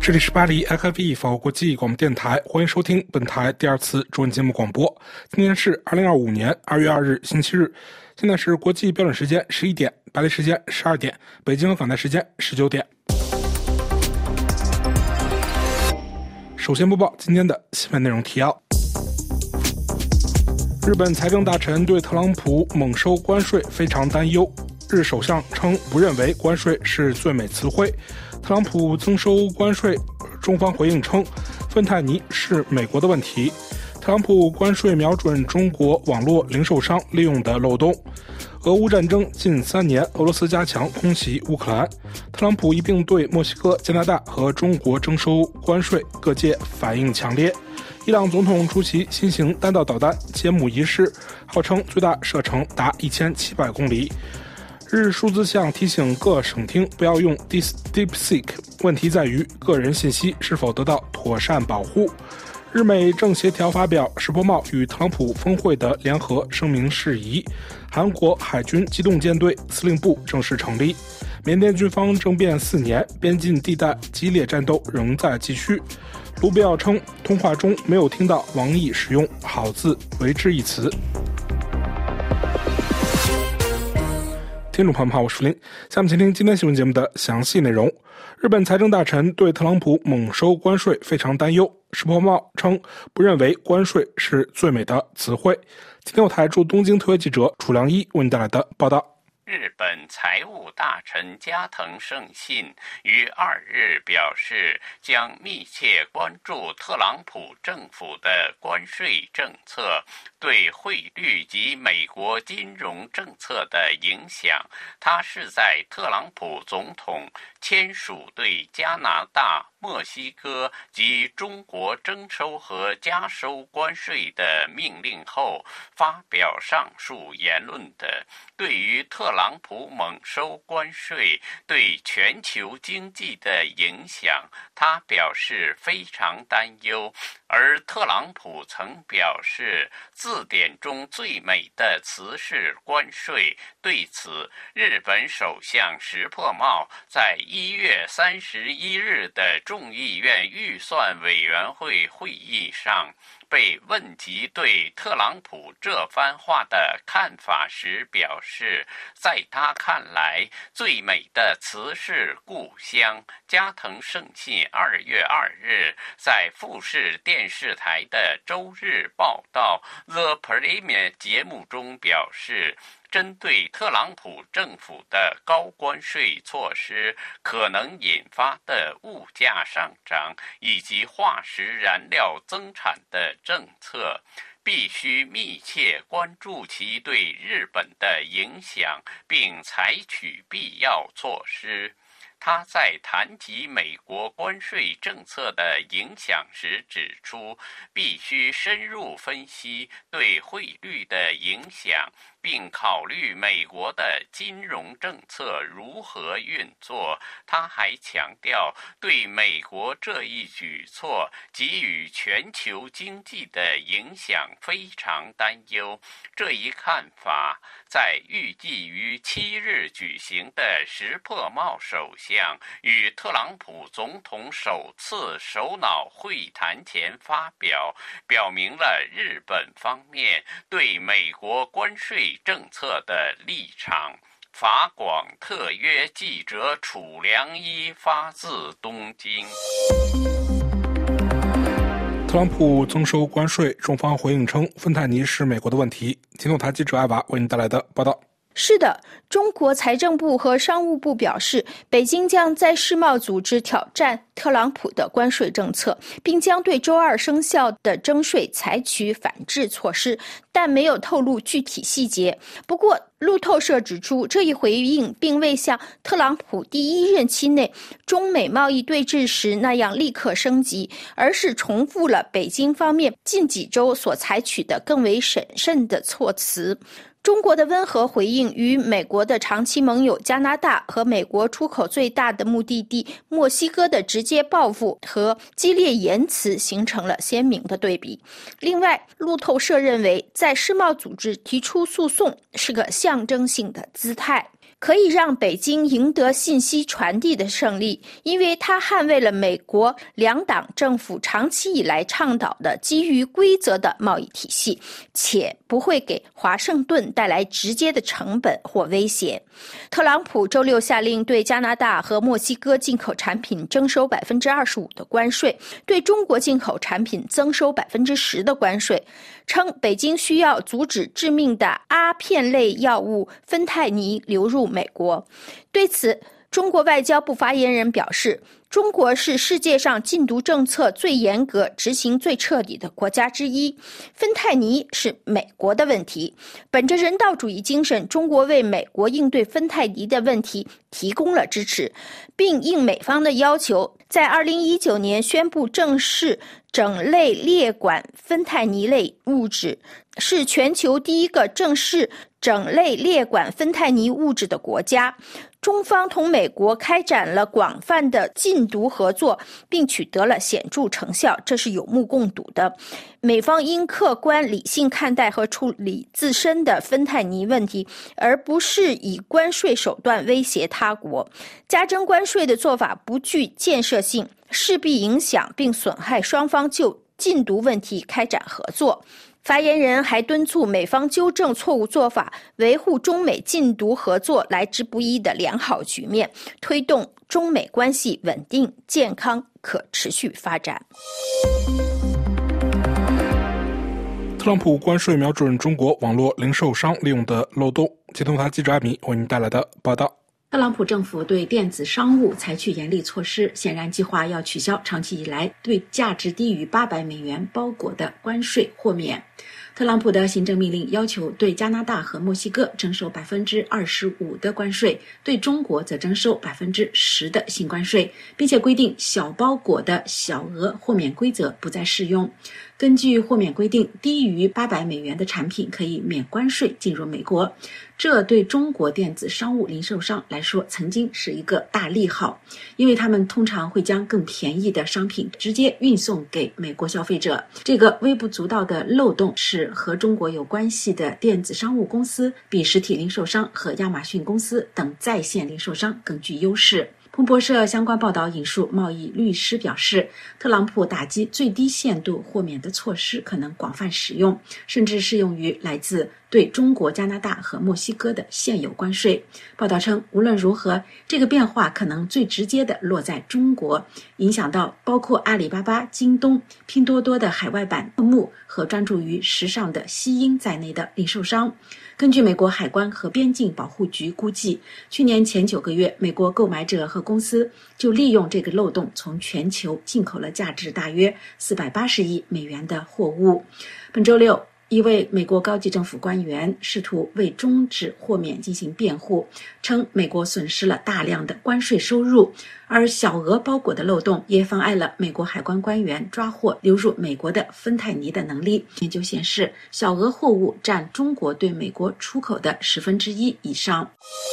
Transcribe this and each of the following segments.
这里是巴黎 IKV 法国国际广播电台，欢迎收听本台第二次中文节目广播。今天是2025年2月2日星期日，现在是国际标准时间11点，巴黎时间12点，北京和港台时间19点。首先播报今天的新闻内容提要。日本财政大臣对特朗普猛收关税非常担忧，日首相称不认为关税是最美词汇。特朗普增收关税，中方回应称芬太尼是美国的问题。特朗普关税瞄准中国网络零售商利用的漏洞。俄乌战争近3年，俄罗斯加强空袭乌克兰，特朗普一并对墨西哥、加拿大和中国征收关税，各界反应强烈。伊朗总统出席新型弹道导弹揭幕仪式，号称最大射程达1700公里。日数字项提醒各省厅不要用 DeepSeek， 问题在于个人信息是否得到妥善保护。日美正协调发表石破茂与特朗普峰会的联合声明事宜。韩国海军机动舰队司令部正式成立。缅甸军方政变4年，边境地带激烈战斗仍在继续。卢比奥称通话中没有听到王毅使用好字为之一词。听众朋友们好，我是福林，下面请听今天新闻节目的详细内容。日本财政大臣对特朗普猛收关税非常担忧，石破茂称不认为关税是最美的词汇。今天有台驻东京特约记者楚良一为你带来的报道。 日本财务大臣加藤胜信于2日表示，将密切关注特朗普政府的关税政策对汇率及美国金融政策的影响。他是在特朗普总统签署对加拿大、墨西哥及中国征收和加收关税的命令后发表上述言论的。对于特朗普猛收关税对全球经济的影响，他表示非常担忧。而特朗普曾表示，字典中最美的词是关税。对此，日本首相石破茂在1月31日的众议院预算委员会会议上被问及对特朗普这番话的看法时表示，在他看来，最美的词是故乡。加藤胜信2月2日在富士电视台的周日报道 The Premier 节目中表示，针对特朗普政府的高关税措施可能引发的物价上涨以及化石燃料增产的政策，必须密切关注其对日本的影响，并采取必要措施。他在谈及美国关税政策的影响时指出，必须深入分析对汇率的影响，并考虑美国的金融政策如何运作。他还强调，对美国这一举措给予全球经济的影响非常担忧。这一看法在预计于7日举行的石破茂首相与特朗普总统首次首脑会谈前发表，表明了日本方面对美国关税政策的立场。法广特约记者楚良一发自东京。 特朗普增收关税，中方回应称芬太尼是美国的问题。听众台记者艾娃为您带来的报道。 是的，中国财政部和商务部表示，北京将在世贸组织挑战特朗普的关税政策，并将对周2生效的征税采取反制措施，但没有透露具体细节。不过，路透社指出，这一回应并未像特朗普第1任期内中美贸易对峙时那样立刻升级，而是重复了北京方面近几周所采取的更为审慎的措辞。中国的温和回应与美国的长期盟友加拿大和美国出口最大的目的地墨西哥的直接报复和激烈言辞形成了鲜明的对比。另外，路透社认为，在世贸组织提出诉讼是个象征性的姿态。 可以让北京赢得信息传递的胜利，因为它捍卫了美国两党政府长期以来倡导的基于规则的贸易体系，且不会给华盛顿带来直接的成本或威胁。特朗普周六下令对加拿大和墨西哥进口产品征收 25% 的关税，对中国进口产品增收 10% 的关税，称北京需要阻止致命的阿片类药物芬太尼流入美国。对此，中国外交部发言人表示，中国是世界上禁毒政策最严格、执行最彻底的国家之一。芬太尼是美国的问题。本着人道主义精神，中国为美国应对芬太尼的问题提供了支持，并应美方的要求，在2019年宣布正式整类列管芬太尼类物质，是全球第一个正式整类列管芬太尼物质的国家。中方同美国开展了广泛的禁毒合作，并取得了显著成效，这是有目共睹的。美方应客观理性看待和处理自身的芬太尼问题，而不是以关税手段威胁他国。加征关税的做法不具建设性，势必影响并损害双方就禁毒问题开展合作。发言人还敦促美方纠正错误做法，维护中美禁毒合作来之不易的良好局面，推动中美关系稳定、健康、可持续发展。 特朗普关税瞄准中国网络零售商利用的漏洞。接通台记者艾米为您带来的报道。 特朗普政府对电子商务采取严厉措施，显然计划要取消长期以来对价值低于$800包裹的关税豁免。特朗普的行政命令要求对加拿大和墨西哥征收 25% 的关税，对中国则征收 10% 的新关税，并且规定小包裹的小额豁免规则不再适用。根据豁免规定，低于$800的产品可以免关税进入美国，这对中国电子商务零售商来说曾经是一个大利好，因为他们通常会将更便宜的商品直接运送给美国消费者。这个微不足道的漏洞使和中国有关系的电子商务公司比实体零售商和亚马逊公司等在线零售商更具优势。彭博社相关报道引述贸易律师表示，特朗普打击最低限度豁免的措施可能广泛使用，甚至适用于来自对中国、加拿大和墨西哥的现有关税。报道称，无论如何，这个变化可能最直接地落在中国，影响到包括阿里巴巴、京东、拼多多的海外版特目和专注于时尚的西英在内的零售商。根据美国海关和边境保护局估计，去年前9个月，美国购买者和公司就利用这个漏洞从全球进口了价值大约480亿美元的货物。本周六，一位美国高级政府官员试图为终止豁免进行辩护，称美国损失了大量的关税收入，而小额包裹的漏洞也妨碍了美国海关官员抓获流入美国的芬太尼的能力。研究显示，小额货物占中国对美国出口的1/10以上。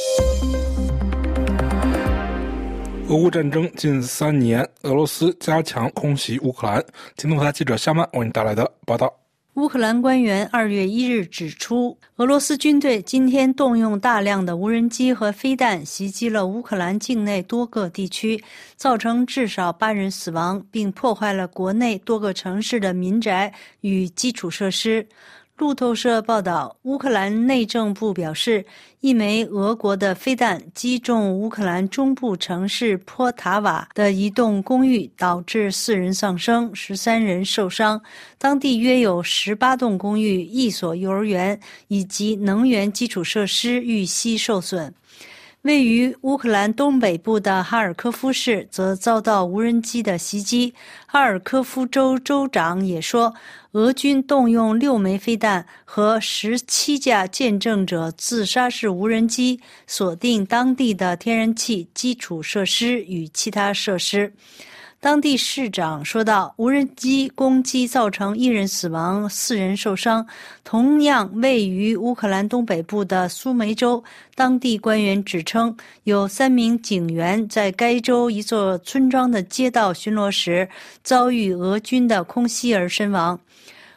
俄乌战争近3年，俄罗斯加强空袭乌克兰。金东台记者夏曼为你带来的报道。 乌克兰官员2月1日指出，俄罗斯军队今天动用大量的无人机和飞弹袭击了乌克兰境内多个地区，造成至少8人死亡，并破坏了国内多个城市的民宅与基础设施。路透社报道，乌克兰内政部表示，一枚俄国的飞弹击中乌克兰中部城市波塔瓦的一栋公寓，导致4人丧生，13人受伤。当地约有18栋公寓、1所幼儿园以及能源基础设施遇袭受损。位于乌克兰东北部的哈尔科夫市则遭到无人机的袭击。哈尔科夫州州长也说，俄军动用6枚飞弹和17架见证者自杀式无人机，锁定当地的天然气基础设施与其他设施。当地市长说道，无人机攻击造成1人死亡，4人受伤。同样位于乌克兰东北部的苏梅州，当地官员指称，有3名警员在该州一座村庄的街道巡逻时，遭遇俄军的空袭而身亡。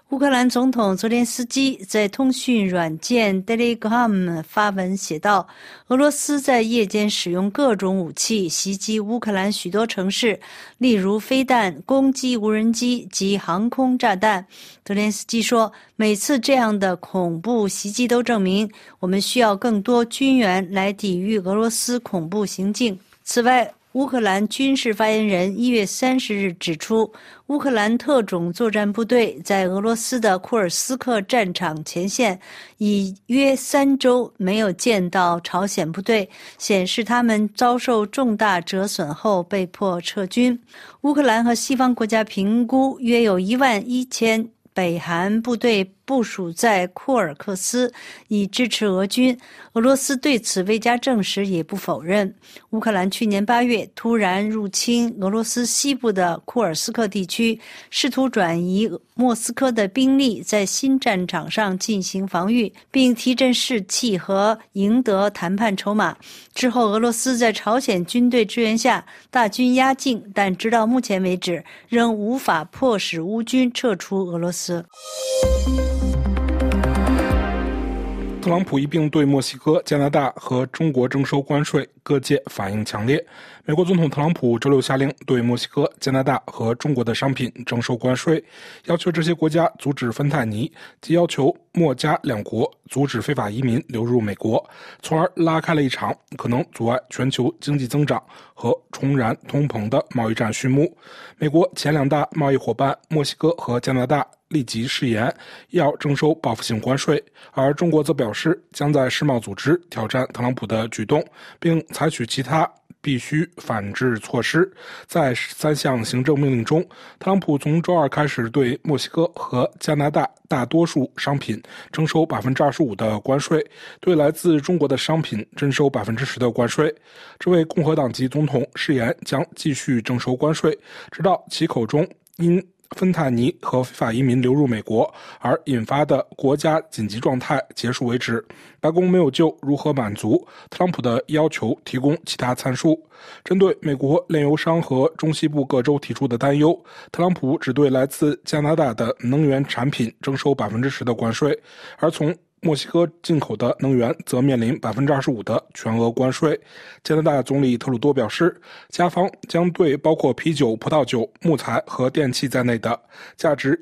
乌克兰总统泽连斯基在通讯软件 Telegram 发文写道，俄罗斯在夜间使用各种武器袭击乌克兰许多城市，例如飞弹、攻击无人机及航空炸弹。泽连斯基说，每次这样的恐怖袭击都证明我们需要更多军援来抵御俄罗斯恐怖行径。此外，乌克兰军事发言人1月30日指出，乌克兰特种作战部队在俄罗斯的库尔斯克战场前线已约3周没有见到朝鲜部队，显示他们遭受重大折损后被迫撤军。乌克兰和西方国家评估约有11000北韩部队部署在库尔克斯，以支持俄军。俄罗斯对此未加证实，也不否认。乌克兰去年8月突然入侵俄罗斯西部的库尔斯克地区，试图转移莫斯科的兵力在新战场上进行防御，并提振士气和赢得谈判筹码。之后，俄罗斯在朝鲜军队支援下大军压境，但直到目前为止仍无法迫使乌军撤出俄罗斯。 特朗普一并对墨西哥、加拿大和中国征收关税，各界反应强烈。美国总统特朗普周六下令对墨西哥、加拿大和中国的商品征收关税，要求这些国家阻止芬太尼，即要求墨加两国阻止非法移民流入美国，从而拉开了一场可能阻碍全球经济增长和重燃通膨的贸易战序幕。美国前2大贸易伙伴墨西哥和加拿大立即誓言要征收报复性关税，而中国则表示将在世贸组织挑战特朗普的举动，并采取其他必须反制措施。在3项行政命令中，特朗普从周二开始对墨西哥和加拿大大多数商品征收 25% 的关税，对来自中国的商品征收 10% 的关税。这位共和党籍总统誓言将继续征收关税，直到其口中因芬太尼和非法移民流入美国而引发的国家紧急状态结束为止。白宫没有就如何满足特朗普的要求提供其他参数。针对美国炼油商和中西部各州提出的担忧，特朗普只对来自加拿大的能源产品征收 10% 的关税，而从墨西哥进口的能源则面临 25% 的全额关税。加拿大总理特鲁多表示，加方将对包括啤酒、葡萄酒、木材和电器在内的价值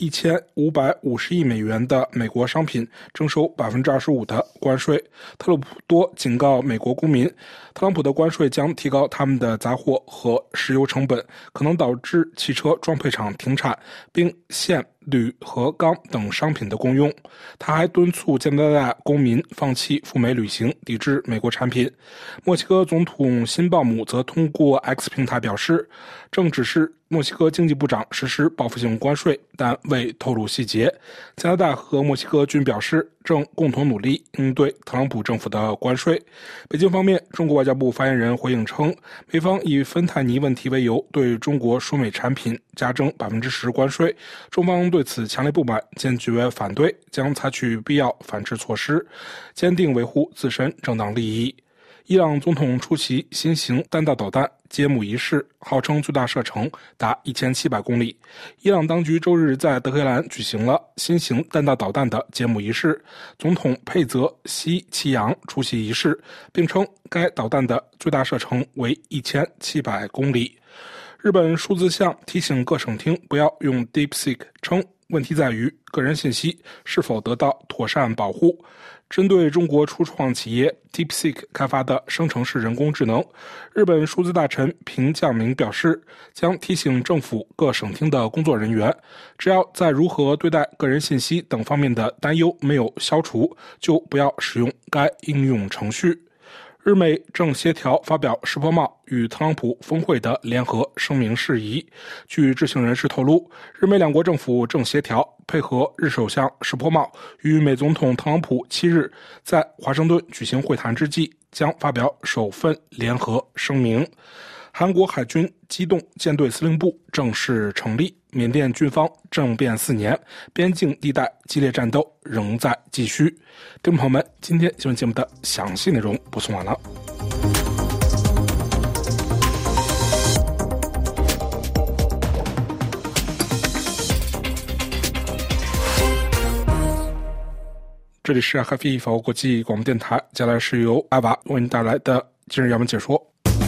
1550亿美元的美国商品征收 25% 的关税。特鲁多警告美国公民，特朗普的关税将提高他们的杂货和石油成本，可能导致汽车装配厂停产，并限铝和钢等商品的供用。他还敦促加拿大公民放弃赴美旅行，抵制美国产品。墨西哥总统辛鲍姆则通过 X 平台表示，正指示墨西哥经济部长实施报复性关税，但未透露细节。加拿大和墨西哥均表示正共同努力应对特朗普政府的关税。北京方面，中国外交部发言人回应称，美方以芬太尼问题为由对中国输美产品加征 10% 关税，中方对此强烈不满，坚决反对，将采取必要反制措施，坚定维护自身正当利益。伊朗总统出席新型弹道导弹揭幕仪式，号称最大射程达1700公里。伊朗当局周日在德黑兰举行了新型弹道导弹的揭幕仪式，总统佩泽西奇扬出席仪式，并称该导弹的最大射程为1700公里。日本数字相提醒各省厅不要用 DeepSeek， 称问题在于个人信息是否得到妥善保护。针对中国初创企业 DeepSeek 开发的生成式人工智能，日本数字大臣平将明表示，将提醒政府各省厅的工作人员，只要在如何对待个人信息等方面的担忧没有消除，就不要使用该应用程序。日美正协调发表石破茂与特朗普峰会的联合声明事宜。据知情人士透露，日美两国政府正协调配合日首相石破茂与美总统特朗普7日在华盛顿举行会谈之际，将发表首份联合声明。韩国海军机动舰队司令部正式成立，缅甸军方政变4年，边境地带激烈战斗仍在继续。听众朋友们，今天新闻节目的详细内容播送完了。 这里是哈菲法国国际广播电台，接下来是由艾娃为您带来的今日要闻解说。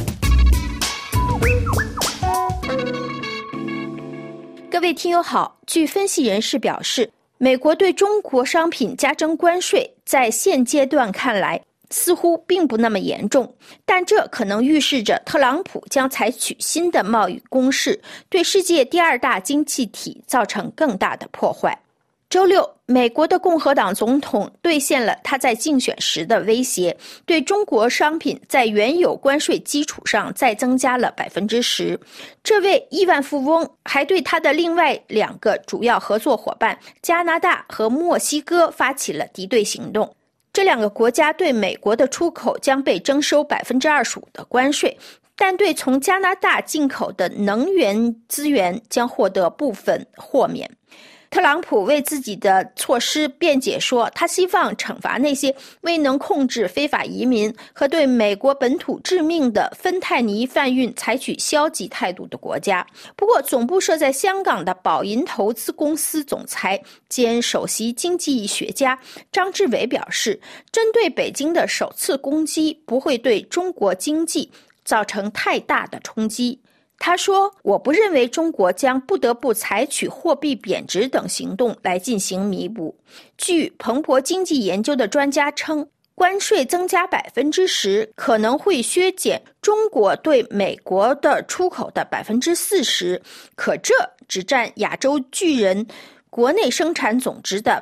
各位听友好，据分析人士表示，美国对中国商品加征关税，在现阶段看来似乎并不那么严重，但这可能预示着特朗普将采取新的贸易攻势，对世界第二大经济体造成更大的破坏。周六，美国的共和党总统兑现了他在竞选时的威胁，对中国商品在原有关税基础上再增加了 10%。 这位亿万富翁还对他的另外2个主要合作伙伴加拿大和墨西哥发起了敌对行动。这2个国家对美国的出口将被征收 25% 的关税，但对从加拿大进口的能源资源将获得部分豁免。特朗普为自己的措施辩解说，他希望惩罚那些未能控制非法移民和对美国本土致命的芬太尼贩运采取消极态度的国家。不过，总部设在香港的宝银投资公司总裁兼首席经济学家张志伟表示，针对北京的首次攻击不会对中国经济造成太大的冲击。他说，我不认为中国将不得不采取货币贬值等行动来进行弥补。据彭博经济研究的专家称，关税增加 10% 可能会削减中国对美国的出口的 40%， 可这只占亚洲巨人国内生产总值的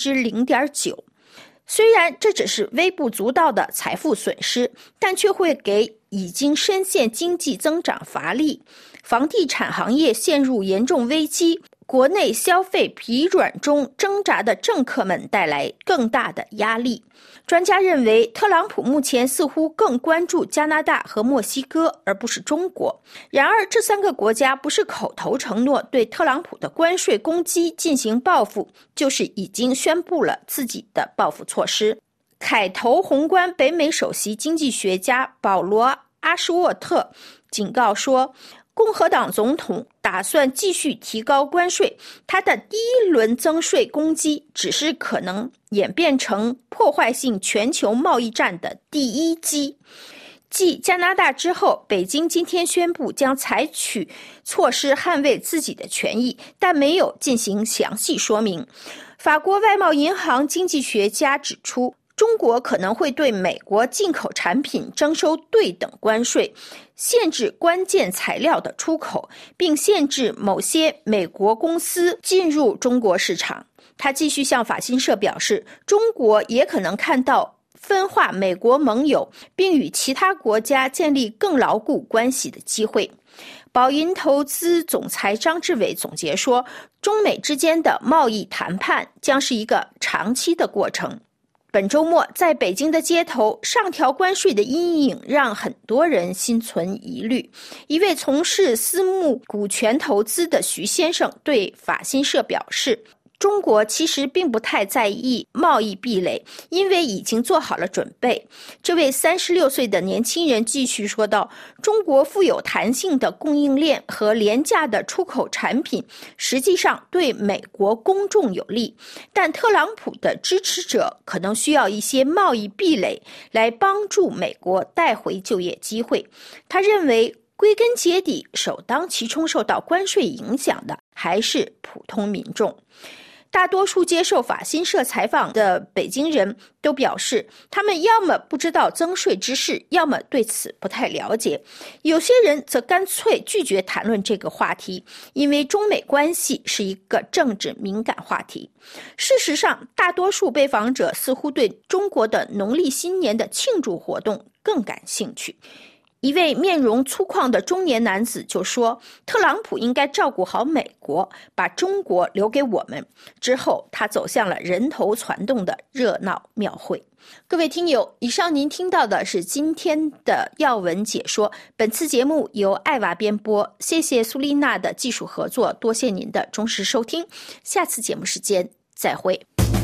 0.9%。虽然这只是微不足道的财富损失，但却会给已经深陷经济增长乏力、房地产行业陷入严重危机、国内消费疲软中挣扎的政客们带来更大的压力。专家认为，特朗普目前似乎更关注加拿大和墨西哥，而不是中国。然而，这3个国家不是口头承诺对特朗普的关税攻击进行报复，就是已经宣布了自己的报复措施。凯投宏观北美首席经济学家保罗·阿什沃特警告说，共和党总统打算继续提高关税，他的第一轮增税攻击只是可能演变成破坏性全球贸易战的第一击。继加拿大之后，北京今天宣布将采取措施捍卫自己的权益，但没有进行详细说明。法国外贸银行经济学家指出，中国可能会对美国进口产品征收对等关税，限制关键材料的出口，并限制某些美国公司进入中国市场。他继续向法新社表示，中国也可能看到分化美国盟友，并与其他国家建立更牢固关系的机会。宝银投资总裁张志伟总结说，中美之间的贸易谈判将是一个长期的过程。本周末，在北京的街头，上调关税的阴影让很多人心存疑虑。一位从事私募股权投资的徐先生对法新社表示，中国其实并不太在意贸易壁垒，因为已经做好了准备。这位36岁的年轻人继续说道，中国富有弹性的供应链和廉价的出口产品实际上对美国公众有利，但特朗普的支持者可能需要一些贸易壁垒来帮助美国带回就业机会。他认为，归根结底，首当其冲受到关税影响的还是普通民众。大多数接受法新社采访的北京人都表示，他们要么不知道增税之事，要么对此不太了解。有些人则干脆拒绝谈论这个话题，因为中美关系是一个政治敏感话题。事实上，大多数被访者似乎对中国的农历新年的庆祝活动更感兴趣。一位面容粗犷的中年男子就说，特朗普应该照顾好美国，把中国留给我们。之后他走向了人头攒动的热闹庙会。各位听友，以上您听到的是今天的要闻解说，本次节目由艾娃编播，谢谢苏丽娜的技术合作，多谢您的忠实收听，下次节目时间再会。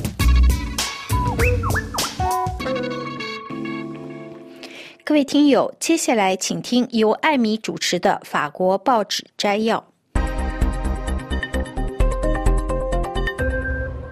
各位听友，接下来请听由艾米主持的法国报纸摘要。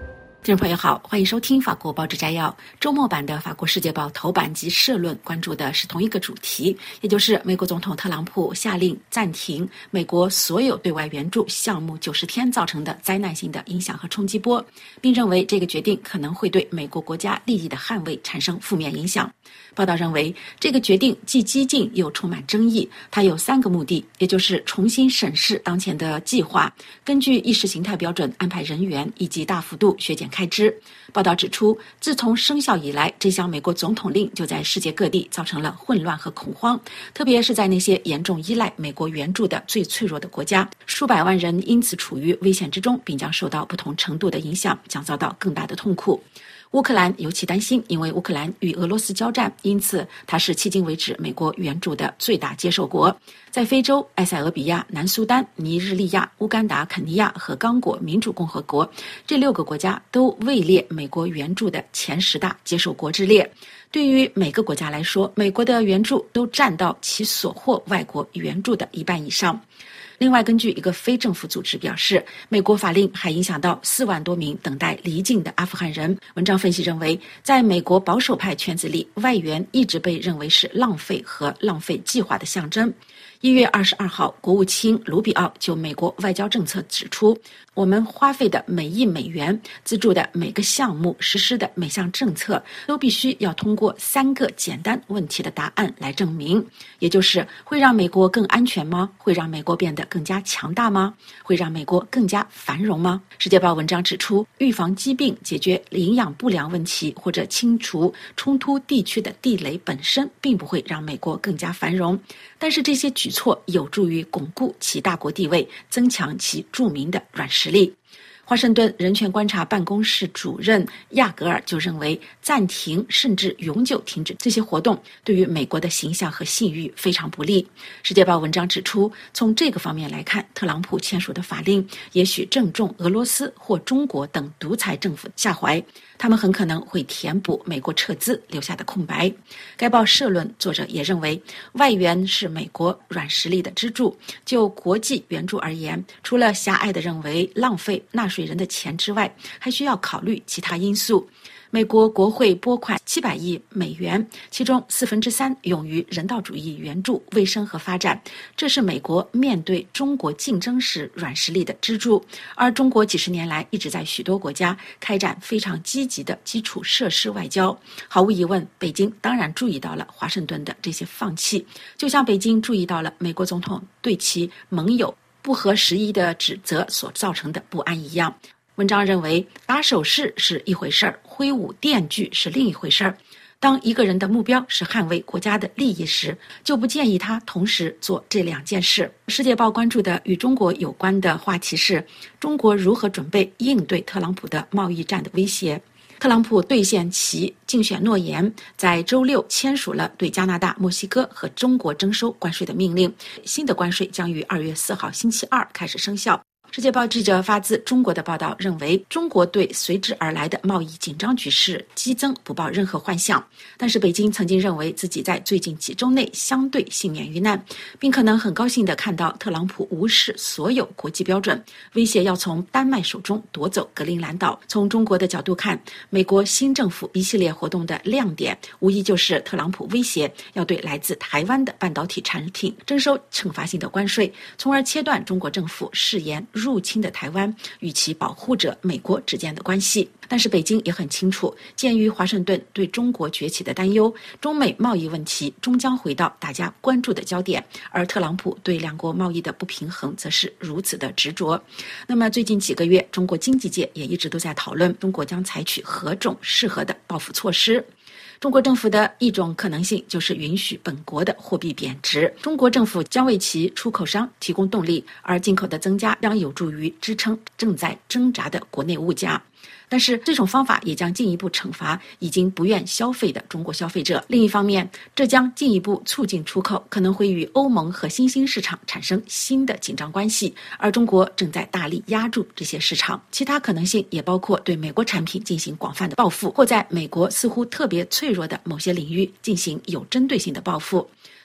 听众朋友好，欢迎收听法国报纸摘要。周末版的法国世界报头版及社论关注的是同一个主题，也就是美国总统特朗普下令暂停美国所有对外援助项目90天造成的灾难性的影响和冲击波，并认为这个决定可能会对美国国家利益的捍卫产生负面影响。报道认为，这个决定既激进又充满争议，它有3个目的，也就是重新审视当前的计划，根据意识形态标准安排人员，以及大幅度削减开支。报道指出，自从生效以来，这项美国总统令就在世界各地造成了混乱和恐慌，特别是在那些严重依赖美国援助的最脆弱的国家，数百万人因此处于危险之中，并将受到不同程度的影响，将遭到更大的痛苦。乌克兰尤其担心，因为乌克兰与俄罗斯交战，因此它是迄今为止美国援助的最大接受国。在非洲，埃塞俄比亚、南苏丹、尼日利亚、乌干达、肯尼亚和刚果民主共和国这6个国家都位列美国援助的前10大接受国之列。对于每个国家来说，美国的援助都占到其所获外国援助的1半以上。另外，根据一个非政府组织表示，美国法令还影响到4万多名等待离境的阿富汗人。文章分析认为，在美国保守派圈子里，外援一直被认为是浪费和浪费计划的象征。1月22号，国务卿卢比奥就美国外交政策指出，我们花费的每1美元、资助的每个项目、实施的每项政策，都必须要通过3个简单问题的答案来证明，也就是会让美国更安全吗？会让美国变得更加强大吗？会让美国更加繁荣吗？世界报文章指出，预防疾病、解决营养不良问题或者清除冲突地区的地雷本身并不会让美国更加繁荣，但是这些举措有助于巩固其大国地位，增强其著名的软实力。华盛顿人权观察办公室主任亚格尔就认为，暂停甚至永久停止这些活动对于美国的形象和信誉非常不利。世界报文章指出，从这个方面来看，特朗普签署的法令也许正中俄罗斯或中国等独裁政府下怀，他们很可能会填补美国撤资留下的空白。该报社论作者也认为，外援是美国软实力的支柱。就国际援助而言，除了狭隘地认为浪费纳税人的钱之外，还需要考虑其他因素。美国国会拨款700亿美元，其中3/4用于人道主义援助、卫生和发展，这是美国面对中国竞争时软实力的支柱。而中国几十年来一直在许多国家开展非常积极的基础设施外交。毫无疑问，北京当然注意到了华盛顿的这些放弃，就像北京注意到了美国总统对其盟友不合时宜的指责所造成的不安一样。文章认为，打手势是一回事儿，挥舞电锯是另一回事儿。当一个人的目标是捍卫国家的利益时，就不建议他同时做这2件事。世界报关注的与中国有关的话题是，中国如何准备应对特朗普的贸易战的威胁。特朗普兑现其竞选诺言，在周6签署了对加拿大、墨西哥和中国征收关税的命令。新的关税将于2月4号星期二开始生效。世界报记者发自中国的报道认为，中国对随之而来的贸易紧张局势激增不抱任何幻想。但是北京曾经认为自己在最近几周内相对幸免于难，并可能很高兴地看到特朗普无视所有国际标准，威胁要从丹麦手中夺走格陵兰岛。从中国的角度看，美国新政府一系列活动的亮点无疑就是特朗普威胁要对来自台湾的半导体产品征收惩罚性的关税，从而切断中国政府誓言入侵的台湾与其保护者美国之间的关系。但是北京也很清楚，鉴于华盛顿对中国崛起的担忧，中美贸易问题终将回到大家关注的焦点，而特朗普对两国贸易的不平衡则是如此的执着。那么最近几个月，中国经济界也一直都在讨论中国将采取何种适合的报复措施。中国政府的一种可能性就是允许本国的货币贬值，中国政府将为其出口商提供动力，而进口的增加将有助于支撑正在挣扎的国内物价。但是这种方法也将进一步惩罚已经不愿消费的中国消费者。另一方面，这将进一步促进出口，可能会与欧盟和新兴市场产生新的紧张关系，而中国正在大力压住这些市场。其他可能性也包括对美国产品进行广泛的报复，或在美国似乎特别脆弱的某些领域进行有针对性的报复。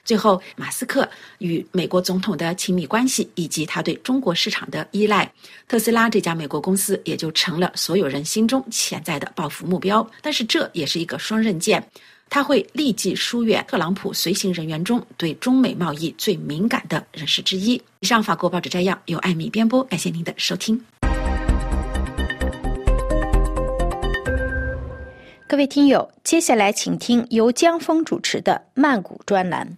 最后，马斯克与美国总统的亲密关系以及他对中国市场的依赖，特斯拉这家美国公司也就成了所有人心中潜在的报复目标。但是这也是一个双刃剑，它会立即疏远特朗普随行人员中对中美贸易最敏感的人士之一。以上法国报纸摘要由艾米编播，感谢您的收听。 各位听友，接下来请听由江峰主持的曼谷专栏。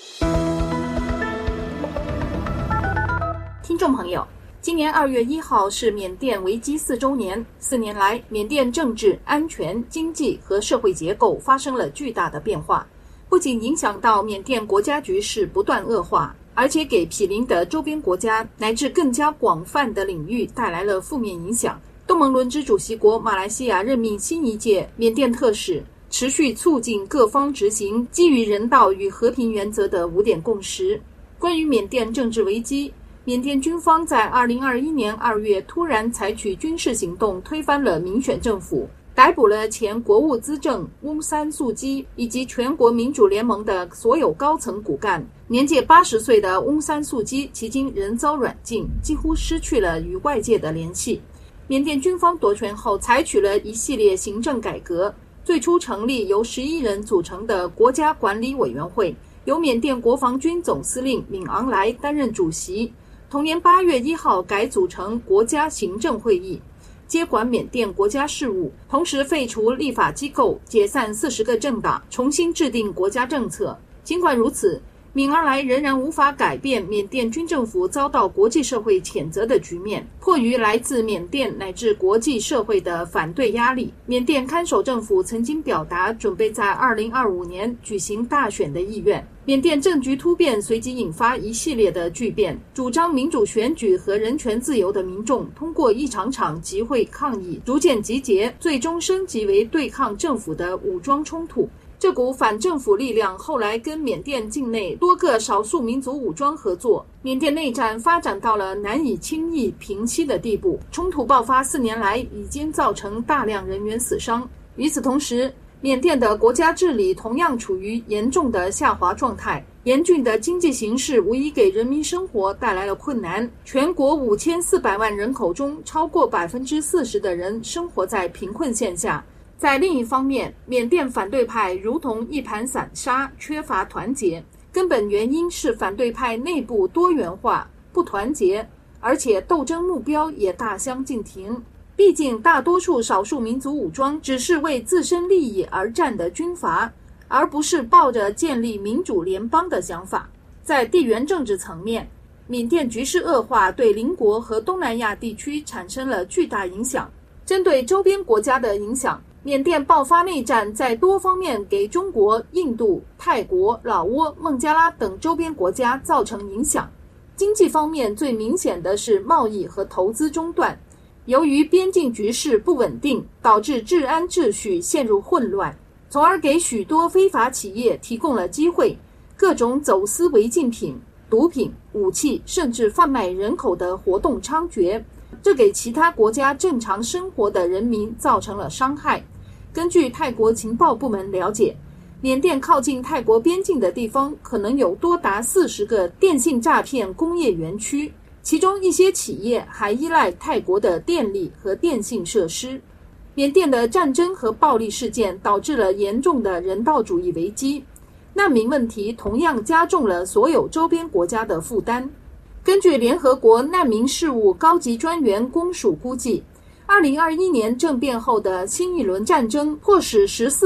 听众朋友，今年2月1号是缅甸危机4周年。4年来，缅甸政治、安全、经济和社会结构发生了巨大的变化，不仅影响到缅甸国家局势不断恶化，而且给毗邻的周边国家乃至更加广泛的领域带来了负面影响。东盟轮值主席国马来西亚任命新一届缅甸特使，持续促进各方执行基于人道与和平原则的5点共识。关于缅甸政治危机，缅甸军方在2021年2月突然采取军事行动，推翻了民选政府，逮捕了前国务资政翁山素基以及全国民主联盟的所有高层骨干。年届80岁的翁山素基迄今仍遭软禁，几乎失去了与外界的联系。缅甸军方夺权后，采取了一系列行政改革，最初成立由11人组成的国家管理委员会，由缅甸国防军总司令敏昂莱担任主席。同年8月1号改组成国家行政会议，接管缅甸国家事务，同时废除立法机构，解散40个政党，重新制定国家政策。尽管如此，敏昂莱仍然无法改变缅甸军政府遭到国际社会谴责的局面。迫于来自缅甸乃至国际社会的反对压力，缅甸看守政府曾经表达准备在2025年举行大选的意愿。缅甸政局突变随即引发一系列的巨变，主张民主选举和人权自由的民众通过一场场集会抗议逐渐集结，最终升级为对抗政府的武装冲突。这股反政府力量后来跟缅甸境内多个少数民族武装合作，缅甸内战发展到了难以轻易平息的地步。冲突爆发4年来，已经造成大量人员死伤。与此同时，缅甸的国家治理同样处于严重的下滑状态，严峻的经济形势无疑给人民生活带来了困难。全国5400万人口中，超过40%的人生活在贫困线下。在另一方面，缅甸反对派如同一盘散沙，缺乏团结。根本原因是反对派内部多元化、不团结，而且斗争目标也大相径庭。毕竟大多数少数民族武装只是为自身利益而战的军阀，而不是抱着建立民主联邦的想法。在地缘政治层面，缅甸局势恶化对邻国和东南亚地区产生了巨大影响。针对周边国家的影响，缅甸爆发内战在多方面给中国、印度、泰国、老挝、孟加拉等周边国家造成影响。经济方面最明显的是贸易和投资中断。由于边境局势不稳定，导致治安秩序陷入混乱，从而给许多非法企业提供了机会，各种走私违禁品、毒品、武器，甚至贩卖人口的活动猖獗，这给其他国家正常生活的人民造成了伤害。根据泰国情报部门了解，缅甸靠近泰国边境的地方可能有多达40个电信诈骗工业园区，其中一些企业还依赖泰国的电力和电信设施。缅甸的战争和暴力事件导致了严重的人道主义危机，难民问题同样加重了所有周边国家的负担。根据联合国难民事务高级专员公署估计，2021年政变后的新一轮战争迫使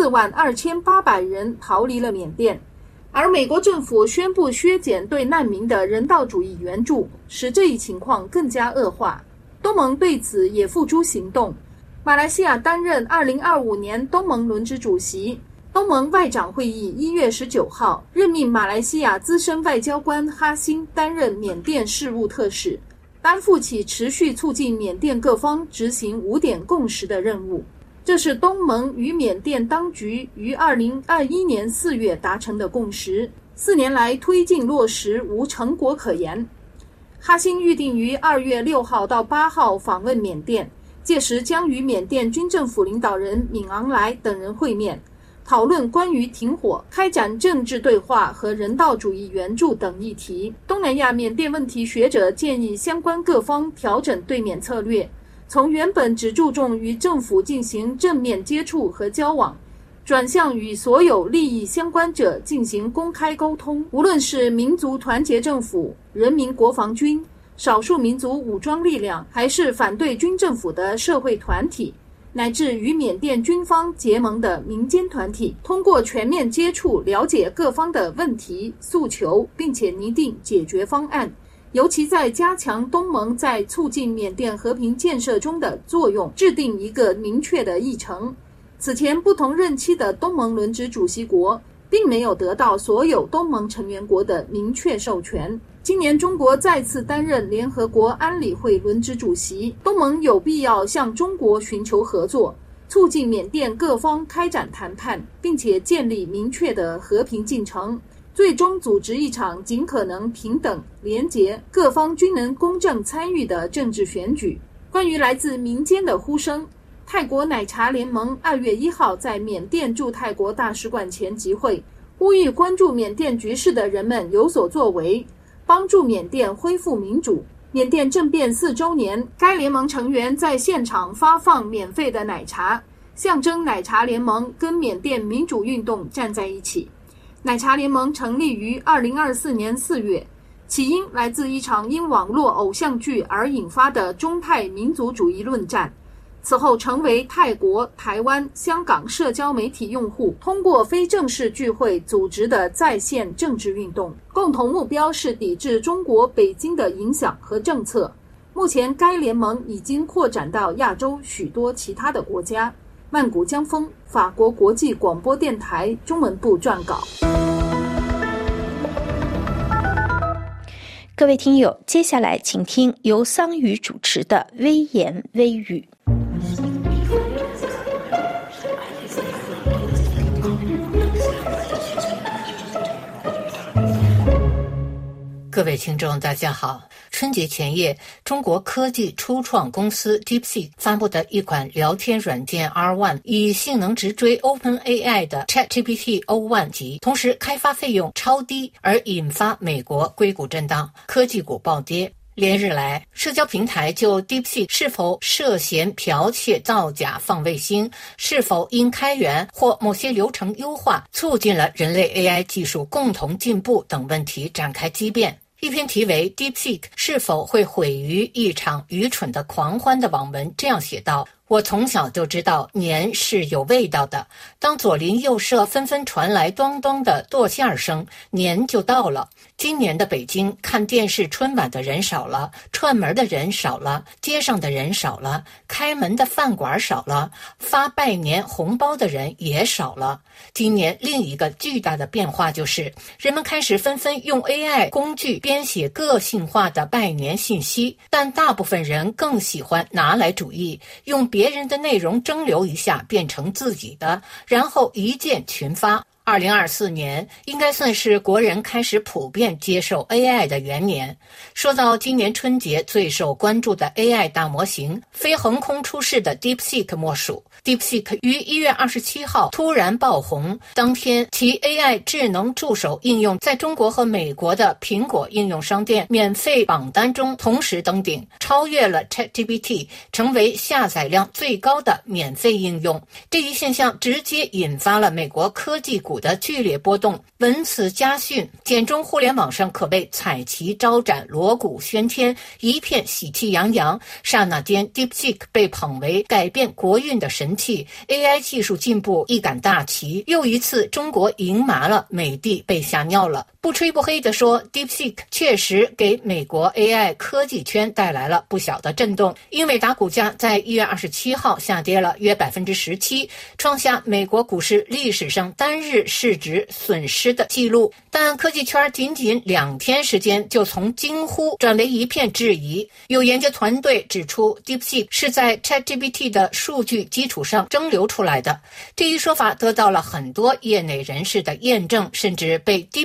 142800人逃离了缅甸，而美国政府宣布削减对难民的人道主义援助，使这一情况更加恶化。东盟对此也付诸行动。马来西亚担任2025年东盟轮值主席，东盟外长会议1月19号任命马来西亚资深外交官哈辛担任缅甸事务特使，担负起持续促进缅甸各方执行5点共识的任务。这是东盟与缅甸当局于2021年4月达成的共识，4年来推进落实无成果可言。哈辛预定于2月6号到8号访问缅甸，届时将与缅甸军政府领导人敏昂莱等人会面。 讨论关于停火、开展政治对话和人道主义援助等议题。东南亚缅甸问题学者建议相关各方调整对缅策略，从原本只注重与政府进行正面接触和交往，转向与所有利益相关者进行公开沟通。无论是民族团结政府、人民国防军、少数民族武装力量，还是反对军政府的社会团体，乃至与缅甸军方结盟的民间团体，通过全面接触了解各方的问题诉求，并且拟定解决方案，尤其在加强东盟在促进缅甸和平建设中的作用，制定一个明确的议程。此前不同任期的东盟轮值主席国并没有得到所有东盟成员国的明确授权。今年中国再次担任联合国安理会轮值主席，东盟有必要向中国寻求合作，促进缅甸各方开展谈判，并且建立明确的和平进程，最终组织一场尽可能平等、廉洁、各方均能公正参与的政治选举。关于来自民间的呼声，泰国奶茶联盟2月1号在缅甸驻泰国大使馆前集会，呼吁关注缅甸局势的人们有所作为，帮助缅甸恢复民主。缅甸政变4周年，该联盟成员在现场发放免费的奶茶，象征奶茶联盟跟缅甸民主运动站在一起。奶茶联盟成立于2024年4月，起因来自一场因网络偶像剧而引发的中泰民族主义论战，此后成为泰国、台湾、香港社交媒体用户通过非正式聚会组织的在线政治运动，共同目标是抵制中国北京的影响和政策。目前该联盟已经扩展到亚洲许多其他的国家。曼谷江峰，法国国际广播电台中文部撰稿。 各位听友，接下来请听由桑宇主持的微言微语。 各位听众大家好，春节前夜，中国科技初创公司 DeepSeek 发布的一款聊天软件 R1 以性能直追 OpenAI 的 ChatGPT O1 级，同时开发费用超低，而引发美国硅谷震荡，科技股暴跌。连日来，社交平台就 DeepSeek 是否涉嫌剽窃、造假、放卫星，是否因开源或某些流程优化促进了人类 AI 技术共同进步等问题展开激辩。一篇题为 DeepSeek 是否会毁于一场愚蠢的狂欢的网文这样写道：我从小就知道年是有味道的，当左邻右舍纷纷传来咚咚的剁馅声，年就到了。今年的北京，看电视春晚的人少了，串门的人少了，街上的人少了，开门的饭馆少了，发拜年红包的人也少了。今年另一个巨大的变化就是，人们开始纷纷用 AI 工具编写个性化的拜年信息，但大部分人更喜欢拿来主义，用别人的内容蒸馏一下变成自己的，然后一键群发。2024年应该算是国人开始普遍接受 AI 的元年。说到今年春节最受关注的 AI 大模型，非横空出世的 DeepSeek 莫属。DeepSeek 于1月27号突然爆红，当天其 AI 智能助手应用在中国和美国的苹果应用商店免费榜单中同时登顶，超越了 ChatGPT， 成为下载量最高的免费应用。这一现象直接引发了美国科技股的剧烈波动。闻此家讯，简中互联网上可谓彩旗招展，锣鼓喧天，一片喜气洋洋。刹那间 DeepSeek 被捧为改变国运的神器， AI 技术进步一杆大旗，又一次中国赢麻了，美帝被吓尿了。不吹不黑地说， DeepSeek 确实给美国 AI 科技圈带来了不小的震动。英伟达股价在1月27号下跌了约 17%， 创下美国股市历史上单日市值损失的记录。但科技圈仅仅2天时间就从惊呼转为一片质疑。有研究团队指出， DeepSeek 是在 ChatGPT 的数据基础上蒸馏出来的。这一说法得到了很多业内人士的验证，甚至被 DeepSeek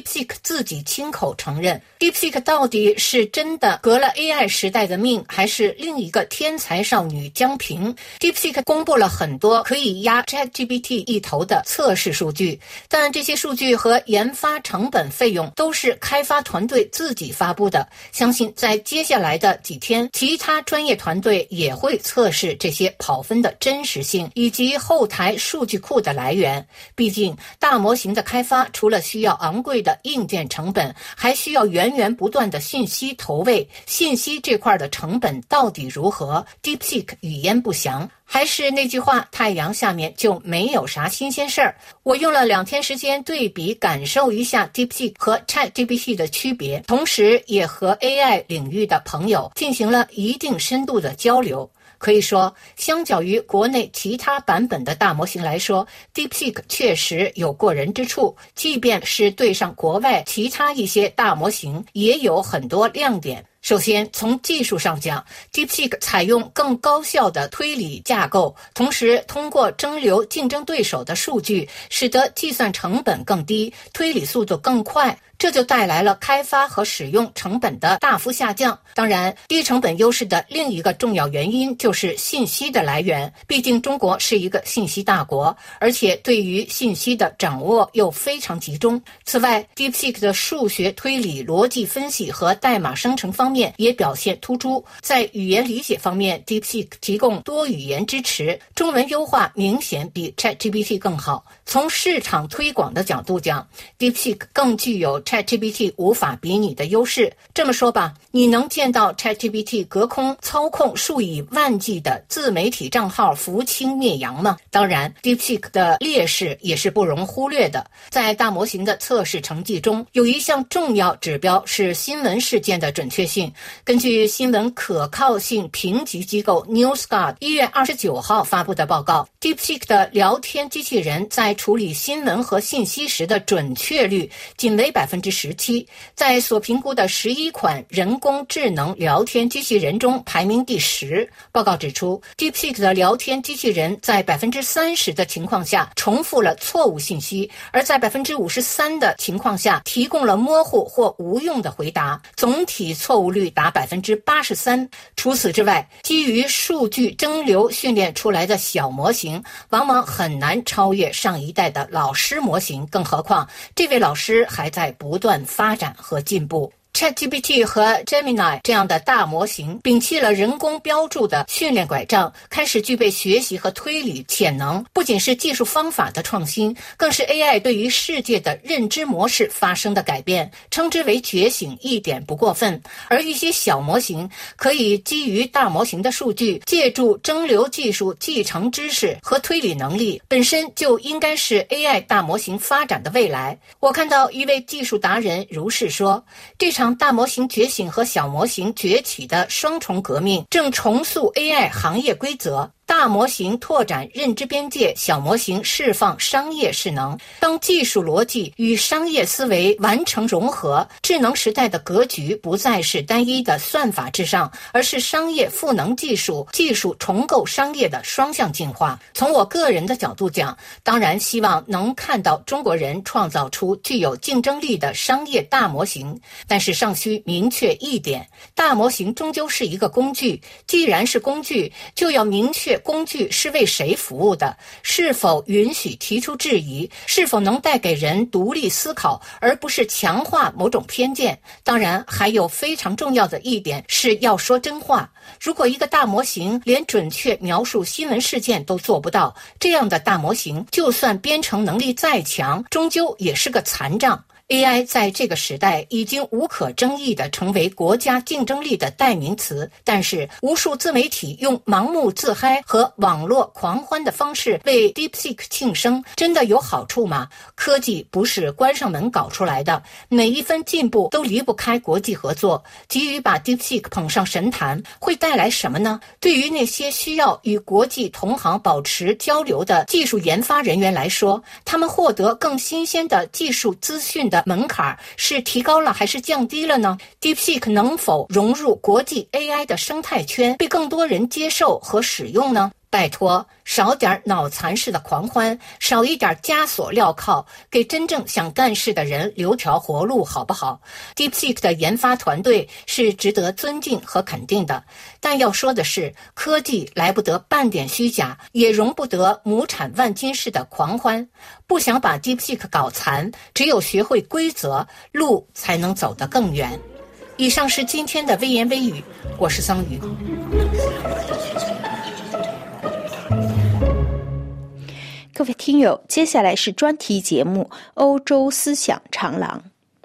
自己亲口承认 DeepSeek 到底是真的革了 AI 时代的命，还是另一个天才少女江平。 DeepSeek 公布了很多可以压 ChatGPT 一头的测试数据，但这些数据和研发成本费用都是开发团队自己发布的，相信在接下来的几天，其他专业团队也会测试这些跑分的真实性以及后台数据库的来源。毕竟大模型的开发除了需要昂贵的硬件成本，还需要源源不断的信息投喂，信息这块的成本到底如何， DeepSeek 语焉不详。还是那句话，太阳下面就没有啥新鲜事儿。我用了2天时间对比感受一下 DeepSeek 和 ChatGPT 的区别，同时也和 AI 领域的朋友进行了一定深度的交流。可以说，相较于国内其他版本的大模型来说， DeepSeek 确实有过人之处，即便是对上国外其他一些大模型，也有很多亮点。首先，从技术上讲， DeepSeek 采用更高效的推理架构，同时通过蒸馏竞争对手的数据，使得计算成本更低，推理速度更快，这就带来了开发和使用成本的大幅下降。当然，低成本优势的另一个重要原因就是信息的来源，毕竟中国是一个信息大国，而且对于信息的掌握又非常集中。此外， DeepSeek 的数学推理、逻辑分析和代码生成方面也表现突出。在语言理解方面， DeepSeek 提供多语言支持，中文优化明显比 ChatGPT 更好。从市场推广的角度讲， DeepSeek 更具有 ChatGPT 无法比拟的优势。这么说吧，你能见到 ChatGPT 隔空操控数以万计的自媒体账号扶清灭洋吗？当然， DeepSeek 的劣势也是不容忽略的。在大模型的测试成绩中，有一项重要指标是新闻事件的准确性。根据新闻可靠性评级机构 NewsGuard 1月29号发布的报告， DeepSeek 的聊天机器人在处理新闻和信息时的准确率仅为 17%， 在所评估的11款人工智能聊天机器人中排名第10。报告指出， DeepSeek 的聊天机器人在 30% 的情况下重复了错误信息，而在 53% 的情况下提供了模糊或无用的回答，总体错误率达 83%。 除此之外，基于数据蒸馏训练出来的小模型往往很难超越上一代的老师模型，更何况这位老师还在不断发展和进步。ChatGPT 和 Gemini 这样的大模型摒弃了人工标注的训练拐杖，开始具备学习和推理潜能，不仅是技术方法的创新，更是 AI 对于世界的认知模式发生的改变，称之为觉醒一点不过分。而一些小模型可以基于大模型的数据，借助蒸馏技术继承知识和推理能力，本身就应该是 AI 大模型发展的未来。我看到一位技术达人如是说，这场大模型觉醒和小模型崛起的双重革命正重塑 AI 行业规则。大模型拓展认知边界，小模型释放商业势能。当技术逻辑与商业思维完成融合，智能时代的格局不再是单一的算法至上，而是商业赋能技术、技术重构商业的双向进化。从我个人的角度讲，当然希望能看到中国人创造出具有竞争力的商业大模型，但是尚需明确一点，大模型终究是一个工具，既然是工具，就要明确工具是为谁服务的，是否允许提出质疑，是否能带给人独立思考，而不是强化某种偏见。当然，还有非常重要的一点是要说真话。如果一个大模型连准确描述新闻事件都做不到，这样的大模型就算编程能力再强，终究也是个残障。AI 在这个时代已经无可争议地成为国家竞争力的代名词，但是无数自媒体用盲目自嗨和网络狂欢的方式为 DeepSeek 庆生，真的有好处吗？科技不是关上门搞出来的，每一分进步都离不开国际合作。急于把 DeepSeek 捧上神坛，会带来什么呢？对于那些需要与国际同行保持交流的技术研发人员来说，他们获得更新鲜的技术资讯的门槛是提高了还是降低了呢？ DeepSeek 能否融入国际 AI 的生态圈，被更多人接受和使用呢？ 拜托，少点脑残式的狂欢，少一点枷锁镣铐，给真正想干事的人留条活路好不好？ DeepSeek 的研发团队是值得尊敬和肯定的，但要说的是，科技来不得半点虚假，也容不得亩产万斤式的狂欢。不想把 DeepSeek 搞残，只有学会规则，路才能走得更远。以上是今天的微言微语，我是桑榆。 各位听友，接下来是专题节目《欧洲思想长廊》。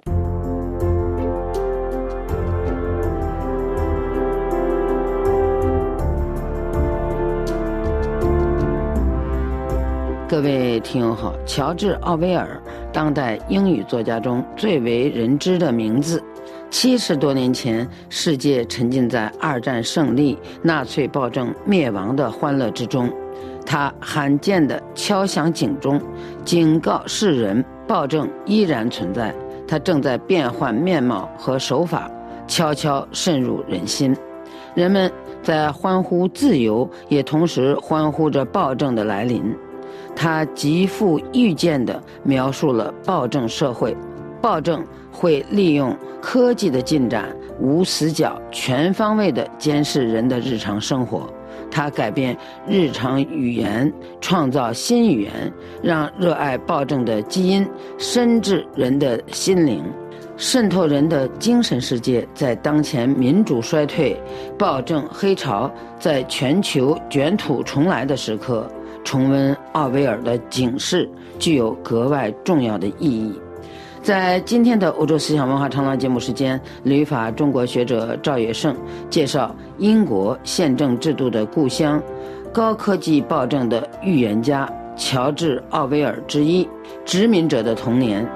各位听友好，乔治·奥威尔，当代英语作家中最为人知的名字。70多年前，世界沉浸在二战胜利、纳粹暴政灭亡的欢乐之中。他罕见地敲响警钟，警告世人暴政依然存在，它正在变换面貌和手法，悄悄渗入人心。人们在欢呼自由，也同时欢呼着暴政的来临。他极富预见地描述了暴政社会，暴政会利用科技的进展，无死角、全方位地监视人的日常生活。他改变日常语言，创造新语言，让热爱暴政的基因深至人的心灵，渗透人的精神世界。在当前民主衰退、暴政黑潮在全球卷土重来的时刻，重温奥威尔的警示具有格外重要的意义。在今天的欧洲思想文化长廊节目时间，旅法中国学者赵野胜介绍英国宪政制度的故乡，高科技暴政的预言家乔治·奥威尔之一，殖民者的童年。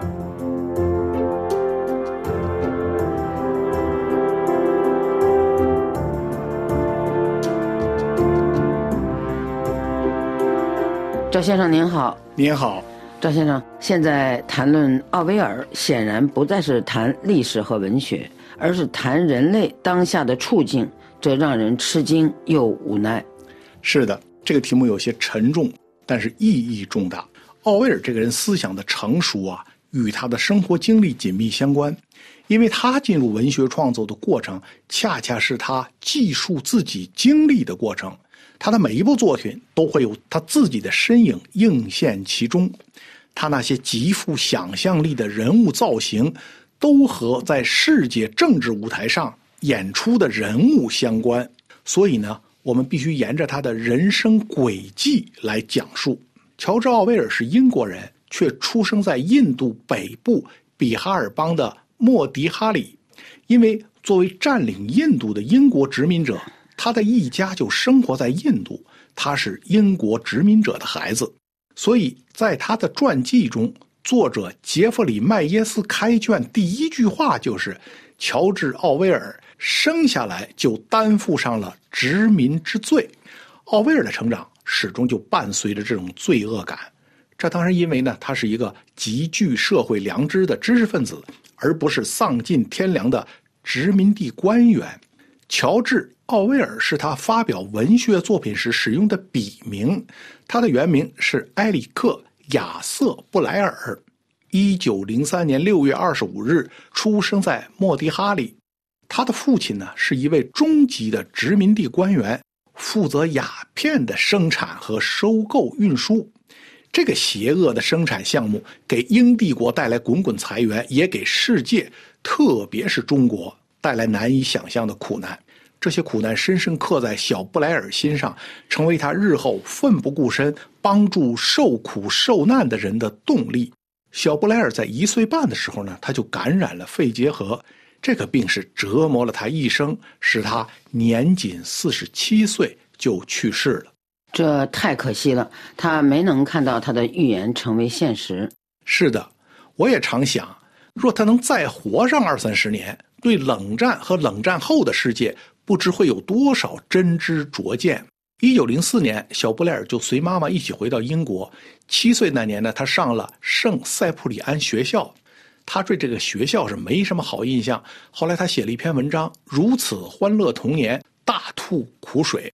赵先生您好。 您好。 赵先生，现在谈论奥威尔，显然不再是谈历史和文学，而是谈人类当下的处境，这让人吃惊又无奈。 是的，这个题目有些沉重，但是意义重大。奥威尔这个人思想的成熟啊，与他的生活经历紧密相关，因为他进入文学创作的过程，恰恰是他记述自己经历的过程。他的每一部作品都会有他自己的身影映现其中，他那些极富想象力的人物造型都和在世界政治舞台上演出的人物相关，所以呢，我们必须沿着他的人生轨迹来讲述。乔治·奥威尔是英国人，却出生在印度北部比哈尔邦的莫迪哈里。因为作为占领印度的英国殖民者，他的一家就生活在印度，他是英国殖民者的孩子。所以在他的传记中，作者杰弗里·麦耶斯开卷第一句话就是乔治·奥威尔生下来就担负上了殖民之罪。奥威尔的成长始终就伴随着这种罪恶感，这当然因为呢，他是一个极具社会良知的知识分子，而不是丧尽天良的殖民地官员。乔治·奥威尔是他发表文学作品时使用的笔名，他的原名是埃里克·亚瑟·布莱尔。1903年6月25日出生在莫迪哈里。他的父亲呢，是一位中级的殖民地官员，负责鸦片的生产和收购运输。这个邪恶的生产项目给英帝国带来滚滚财源，也给世界，特别是中国带来难以想象的苦难。这些苦难深深刻在小布莱尔心上，成为他日后奋不顾身帮助受苦受难的人的动力。小布莱尔在1岁半的时候呢，他就感染了肺结核，这个病是折磨了他一生，使他年仅47岁就去世了。 这太可惜了，他没能看到他的预言成为现实。 是的，我也常想，若他能再活上20-30年，对冷战和冷战后的世界不知会有多少真知灼见。1904年，小布莱尔就随妈妈一起回到英国。7岁那年呢，他上了圣塞普里安学校。他对这个学校是没什么好印象。后来他写了一篇文章，如此欢乐童年，大吐苦水。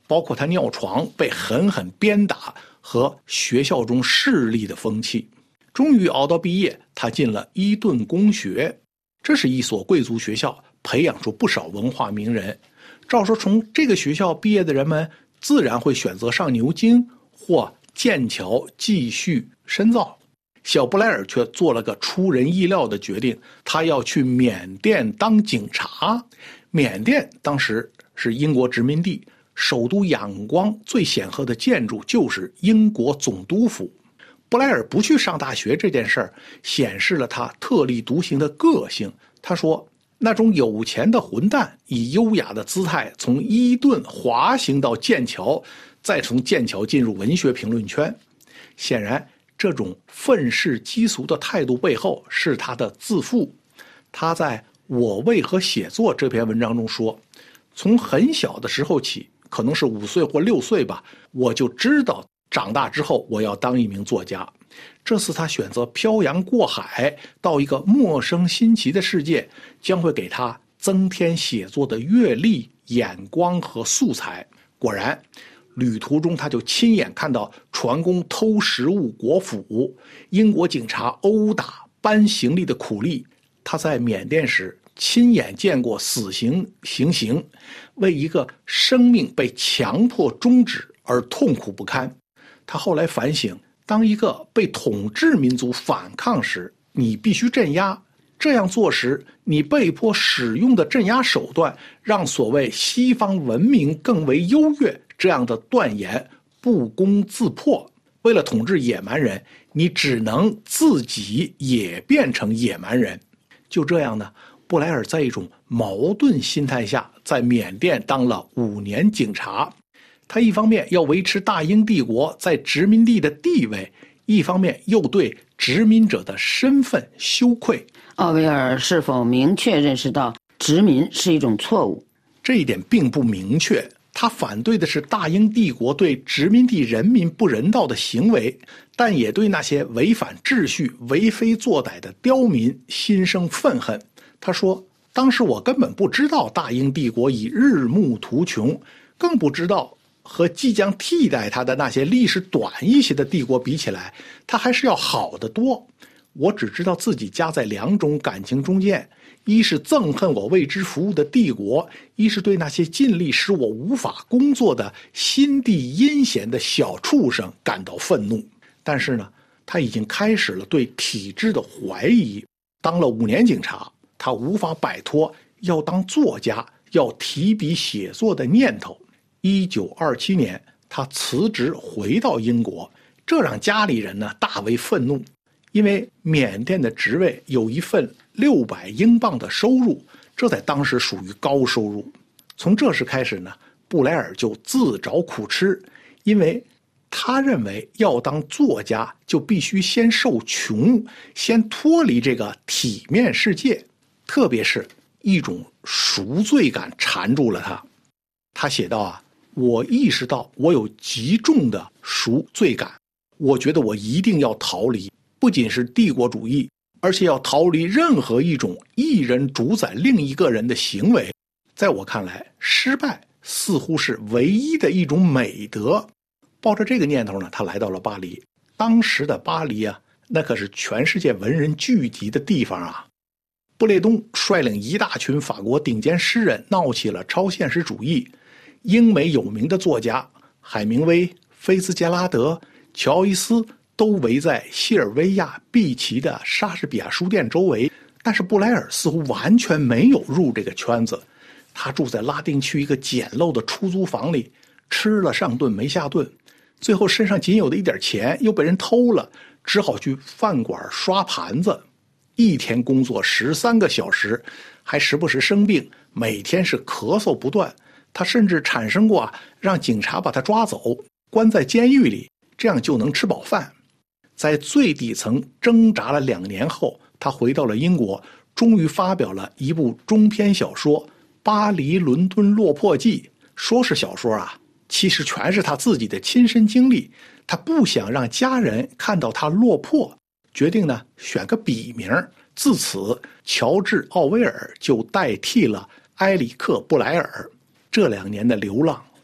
包括他尿床被狠狠鞭打和学校中势力的风气。终于熬到毕业，他进了伊顿公学，这是一所贵族学校，培养出不少文化名人。照说从这个学校毕业的人们自然会选择上牛津或剑桥继续深造，小布莱尔却做了个出人意料的决定，他要去缅甸当警察。缅甸当时是英国殖民地，首都仰光最显赫的建筑就是英国总督府。布莱尔不去上大学这件事儿显示了他特立独行的个性。他说，那种有钱的混蛋以优雅的姿态从伊顿滑行到剑桥，再从剑桥进入文学评论圈。显然这种愤世嫉俗的态度背后是他的自负。他在《我为何写作》这篇文章中说，从很小的时候起，可能是5岁或6岁吧，我就知道长大之后我要当一名作家。这次他选择漂洋过海到一个陌生新奇的世界，将会给他增添写作的阅历、眼光和素材。果然，旅途中他就亲眼看到船工偷食物果腹，英国警察殴打搬行李的苦力。他在缅甸时亲眼见过死刑行刑，为一个生命被强迫终止而痛苦不堪。他后来反省，当一个被统治民族反抗时，你必须镇压，这样做时，你被迫使用的镇压手段让所谓西方文明更为优越这样的断言不攻自破。为了统治野蛮人，你只能自己也变成野蛮人。就这样呢，布莱尔在一种矛盾心态下，在缅甸当了5年警察。他一方面要维持大英帝国在殖民地的地位，一方面又对殖民者的身份羞愧。 奥威尔是否明确认识到殖民是一种错误？ 这一点并不明确。他反对的是大英帝国对殖民地人民不人道的行为，但也对那些违反秩序、为非作歹的刁民心生愤恨。他说，当时我根本不知道大英帝国已日暮途穷，更不知道和即将替代它的那些历史短一些的帝国比起来，它还是要好得多。我只知道自己夹在2种感情中间，一是憎恨我为之服务的帝国，一是对那些尽力使我无法工作的心地阴险的小畜生感到愤怒。但是呢，他已经开始了对体制的怀疑。当了5年警察，他无法摆脱要当作家、要提笔写作的念头。1927年，他辞职回到英国，这让家里人呢大为愤怒。因为缅甸的职位有一份600英镑的收入，这在当时属于高收入。从这时开始呢，布莱尔就自找苦吃，因为他认为要当作家就必须先受穷，先脱离这个体面世界，特别是一种赎罪感缠住了他。他写道我意识到我有极重的赎罪感，我觉得我一定要逃离，不仅是帝国主义，而且要逃离任何一种一人主宰另一个人的行为。在我看来，失败似乎是唯一的一种美德。抱着这个念头呢，他来到了巴黎。当时的巴黎那可是全世界文人聚集的地方布列东率领一大群法国顶尖诗人闹起了超现实主义。英美有名的作家海明威、菲茨杰拉德、乔伊斯都围在西尔维亚毕奇的莎士比亚书店周围，但是布莱尔似乎完全没有入这个圈子。他住在拉丁区一个简陋的出租房里，吃了上顿没下顿，最后身上仅有的一点钱又被人偷了，只好去饭馆刷盘子。一天工作13个小时，还时不时生病，每天是咳嗽不断。他甚至产生过让警察把他抓走，关在监狱里，这样就能吃饱饭。在最底层挣扎了2年后，他回到了英国，终于发表了一部中篇小说《巴黎伦敦落魄记》。说是小说其实全是他自己的亲身经历。他不想让家人看到他落魄，决定呢选个笔名。自此，乔治·奥威尔就代替了埃里克·布莱尔。这2年的流浪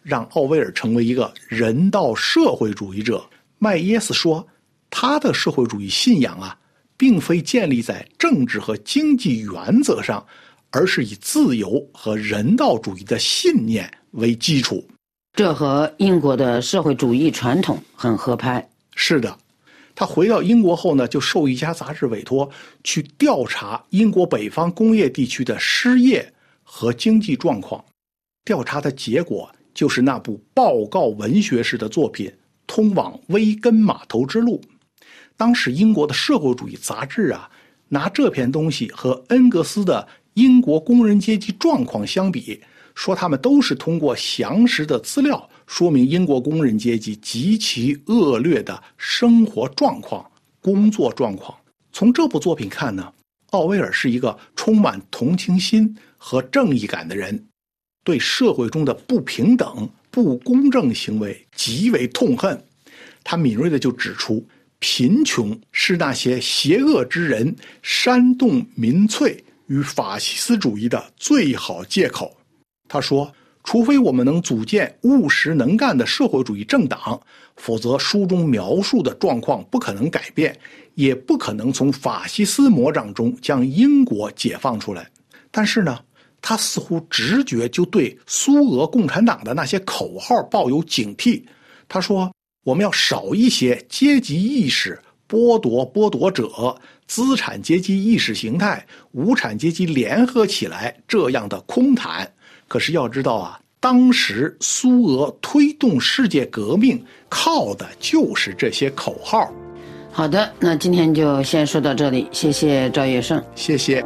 让奥威尔成为一个人道社会主义者。麦耶斯说，他的社会主义信仰并非建立在政治和经济原则上，而是以自由和人道主义的信念为基础。 这和英国的社会主义传统很合拍。 是的，他回到英国后呢，就受一家杂志委托去调查英国北方工业地区的失业和经济状况。调查的结果就是那部报告文学式的作品《通往威根码头之路》。当时英国的社会主义杂志拿这篇东西和恩格斯的英国工人阶级状况相比，说他们都是通过详实的资料说明英国工人阶级极其恶劣的生活状况、工作状况。从这部作品看呢，奥威尔是一个充满同情心和正义感的人，对社会中的不平等、不公正行为极为痛恨。他敏锐地就指出，贫穷是那些邪恶之人煽动民粹与法西斯主义的最好借口。他说，除非我们能组建务实能干的社会主义政党，否则书中描述的状况不可能改变，也不可能从法西斯魔掌中将英国解放出来。但是呢，他似乎直觉就对苏俄共产党的那些口号抱有警惕。他说，我们要少一些阶级意识、剥夺者、资产阶级意识形态、无产阶级联合起来这样的空谈。可是要知道当时苏俄推动世界革命靠的就是这些口号。 好的，那今天就先说到这里，谢谢赵月胜。 谢谢。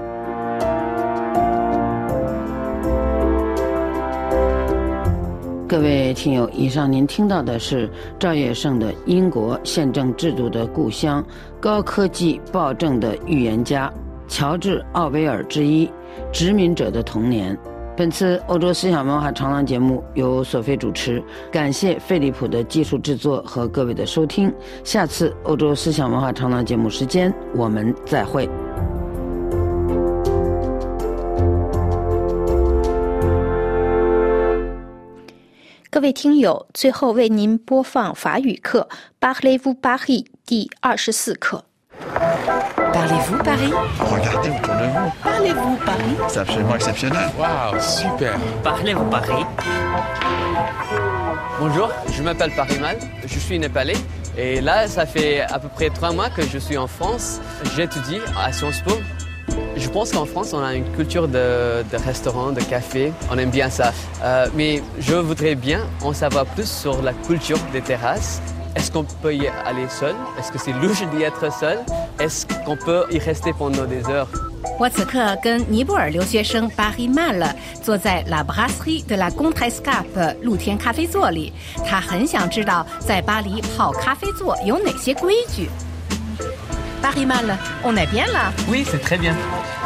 各位听友，以上您听到的是赵月胜的《英国宪政制度的故乡：高科技暴政的预言家乔治·奥威尔之一，殖民者的童年。本次欧洲思想文化长廊节目由索菲主持，感谢飞利浦的技术制作和各位的收听。下次欧洲思想文化长廊节目时间，我们再会。 各位听友，最后为您播放法语课 Parlez-vous Paris 第24课。 Parlez-vous Paris? Regardez autour de vous. Parlez-vous Paris? C'est absolument exceptionnel. Waouh, super. Parlez-vous Paris? Bonjour, je m'appelle Parimal, je suis népalais et là ça fait à peu près 3 mois que je suis en France. J'étudie à Sciences Po. Je pense qu'en France on a une culture de restaurants, de cafés, on aime bien ça. Mais je voudrais bien en savoir plus sur la culture des terrasses. Est-ce qu'on peut y aller seul? Est-ce que c'est louche d'y être seul? Est-ce qu'on peut y rester pendant des heures? 我此刻跟尼泊尔留学生巴希曼了坐在 La Brasserie de la Contrescarpe 露天咖啡座里，他很想知道在巴黎泡咖啡座有哪些规矩。巴希曼了 on est bien là? Oui, c'est très bien.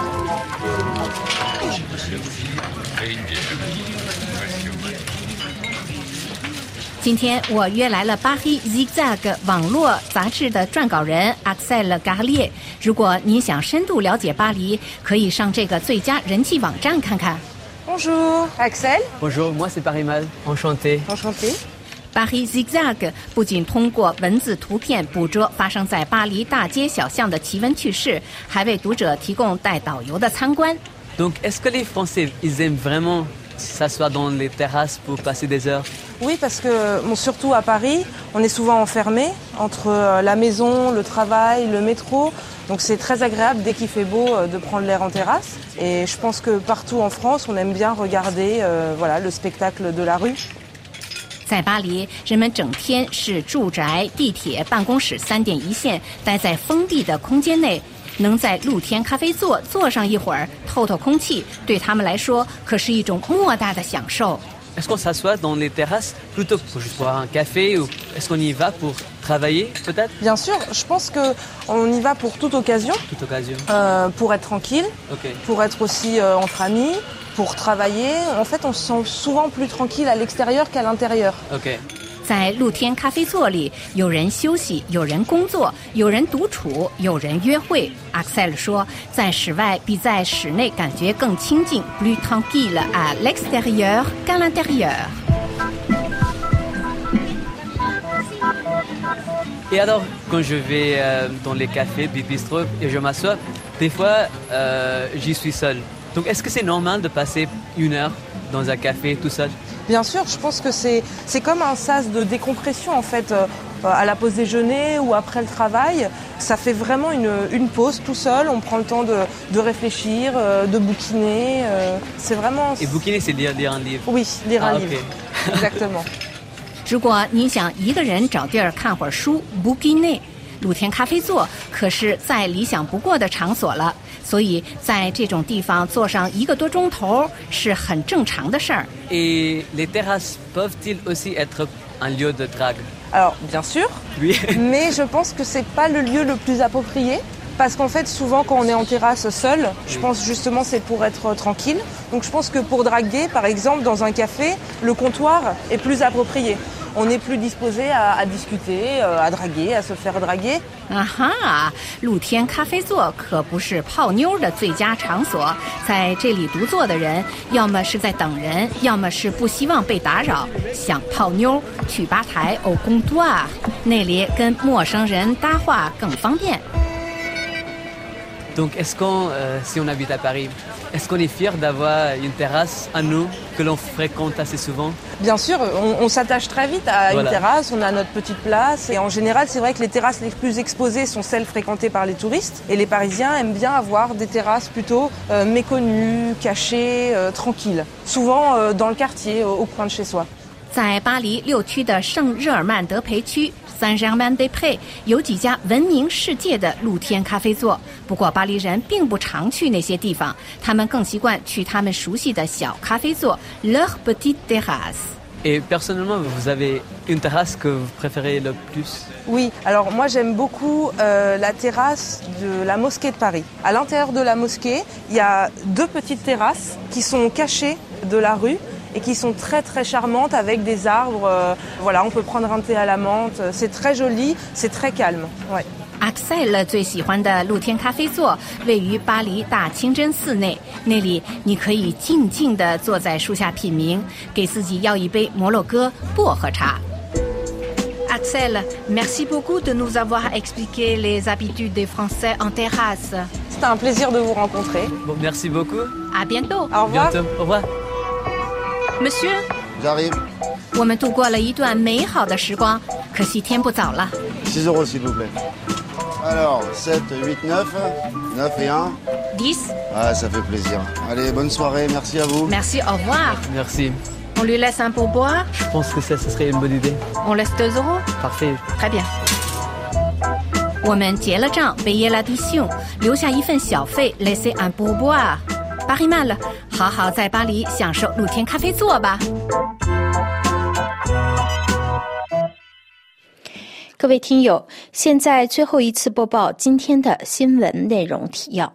今天我约来了巴黎 Zigzag 网络杂志的撰稿人 Axel Garlier。如果您想深度了解巴黎，可以上这个最佳人气网站看看。 Bonjour, Axel. Bonjour, moi c'est Parimal. Enchanté. Enchanté. 巴黎 Zigzag 不仅通过文字图片捕捉发生在巴黎大街小巷的奇闻趣事，还为读者提供带导游的参观。 Donc, est-ce que les Français, ils aiment vraiment s'asseoir dans les terrasses pour passer des heures? Oui, parce que surtout à Paris, on est souvent enfermé entre la maison, le travail, le métro. Donc c'est très agréable dès qu'il fait beau de prendre l'air en terrasse. Et je pense que partout en France, on aime bien regarder le spectacle de la rue. 在巴黎，人们整天是住宅、地铁、办公室3点一线，待在封闭的空间内。能在露天咖啡座坐上一会儿，透透空气，对他们来说可是一种莫大的享受。 Est-ce qu'on s'assoit dans les terrasses plutôt pour juste boire un café ou est-ce qu'on y va pour travailler peut-être? Bien sûr, je pense qu'on y va pour toute occasion. Toute occasion. Pour être tranquille, pour être aussi entre amis, pour travailler. En fait, on se sent souvent plus tranquille à l'extérieur qu'à l'intérieur. OK. 在露天咖啡座里，有人休息，有人工作，有人独处，有人约会。阿克塞尔说，在室外比在室内感觉更亲近 ，plus tranquille à l'extérieur qu'à l'intérieur。 Et alors, quand je vais dans les cafés, des bistrots, et je m'assois, des fois, j'y suis seul. Donc, est-ce que c'est normal de passer 1 heure dans un café tout seul? Bien sûr, je pense que c'est comme un sas de décompression en fait, à la pause déjeuner ou après le travail. Ça fait vraiment une pause tout seul, on prend le temps de réfléchir, de bouquiner. C'est vraiment... Et bouquiner, c'est lire un livre? Oui, lire un livre, okay. Exactement. 如果你想一个人找地儿看会儿书 bouquiner， 露天咖啡座可是再理想不过的场所了，所以在这种地方坐上1个多钟头是很正常的事儿。 Et les terrasses peuvent-ils aussi être un lieu de drague? Alors, bien sûr, oui. Mais je pense que c'est pas le lieu le plus approprié. Parce qu'en fait, souvent, quand on est en terrasse seul, je pense justement c'est pour être tranquille. Donc je pense que pour draguer, par exemple, dans un café, le comptoir est plus approprié. On est plus disposé à discuter, à draguer, à se faire draguer. 啊哈，露天咖啡座可不是泡妞的最佳场所。在这里独坐的人，要么是在等人，要么是不希望被打扰。想泡妞，去吧台au comptoir，那里跟陌生人搭话更方便。 Donc, si on habite à Paris, est-ce qu'on est fier d'avoir une terrasse à nous que l'on fréquente assez souvent? Bien sûr, on s'attache très vite à une terrasse, on a notre petite place. Et en général, c'est vrai que les terrasses les plus exposées sont celles fréquentées par les touristes. Et les Parisiens aiment bien avoir des terrasses plutôt méconnues, cachées, tranquilles. Souvent dans le quartier, au coin de chez soi. 在巴黎6区的圣日耳曼德培区 Saint-Germain-des-Prés 有几家闻名世界的露天咖啡座，不过巴黎人并不常去那些地方，他们更习惯去他们熟悉的小咖啡座 leur petite terrasse。 Et personnellement, vous avez une terrasse que vous préférez le plus? Oui, alors moi j'aime beaucoup la terrasse de la mosquée de Paris. À l'intérieur de la mosquée, il y a 2 petites terrasses qui sont cachées de la rue et qui sont très très charmantes avec des arbres. Voilà, on peut prendre un thé à la menthe. C'est très joli, c'est très calme. Ouais. Axel 最喜欢的露天咖啡座位于巴黎大清真寺内，那里你可以静静地坐在树下品茗，给自己要一杯摩洛哥薄荷茶。Axel, merci beaucoup de nous avoir expliqué les habitudes des Français en terrasse. C'était un plaisir de vous rencontrer. Bon, merci beaucoup. À bientôt. Au revoir. Bientôt. Au revoir. Monsieur, J'arrive. 我们度过了一段美好的时光，可惜天不早了。 6 € s'il vous plaît. Alors, 7, 8, 9, 9 et 1. 10. Ah, ça fait plaisir. Allez, bonne soirée, merci à vous. Merci, au revoir. Merci. On lui laisse un pourboire? Je pense que ça serait une bonne idée. On laisse 2 €? Parfait. Très bien. 我们结了账 payer l'addition， 留下一份小费 laisser un pourboire。 巴黎慢了，好好在巴黎享受露天咖啡座吧。各位听友，现在最后一次播报今天的新闻内容提要。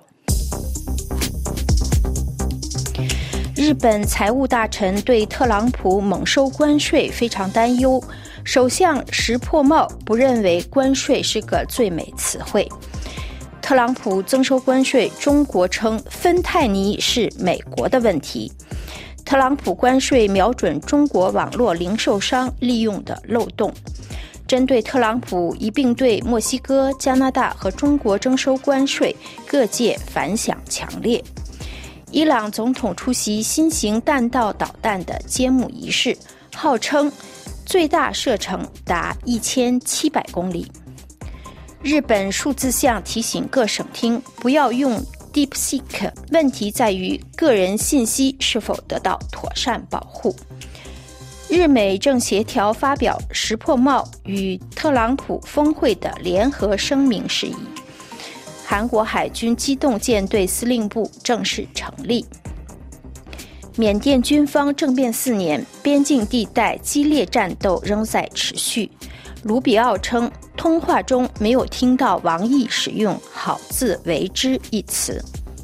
日本财务大臣对特朗普猛收关税非常担忧，首相石破茂不认为关税是个最美词汇。特朗普增收关税，中国称芬太尼是美国的问题。特朗普关税瞄准中国网络零售商利用的漏洞。针对特朗普一并对墨西哥、加拿大和中国征收关税，各界反响强烈。伊朗总统出席新型弹道导弹的揭幕仪式，号称最大射程达1700公里。日本数字相提醒各省厅不要用 DeepSeek， 问题在于个人信息是否得到妥善保护。日美正协调发表石破茂与特朗普峰会的联合声明事宜。韩国海军机动舰队司令部正式成立。缅甸军方政变4年，边境地带激烈战斗仍在持续。卢比奥称，通话中没有听到王毅使用“好自为之”一词。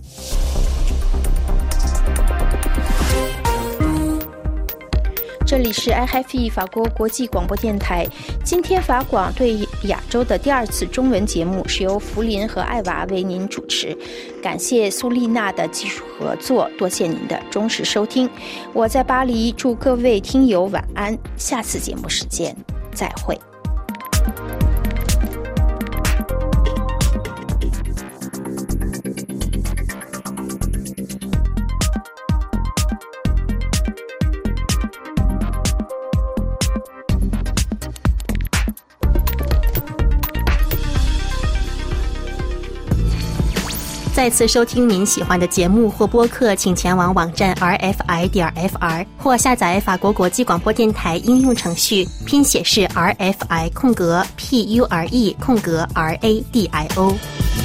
这里是 IFI 法国国际广播电台。今天法广对亚洲的第2次中文节目是由福林和艾娃为您主持，感谢苏丽娜的技术合作，多谢您的忠实收听。我在巴黎，祝各位听友晚安，下次节目时间再会。 再次收听您喜欢的节目或播客，请前往网站 rfi.fr 或下载法国国际广播电台应用程序，拼写是 RFI_PURE_RADIO。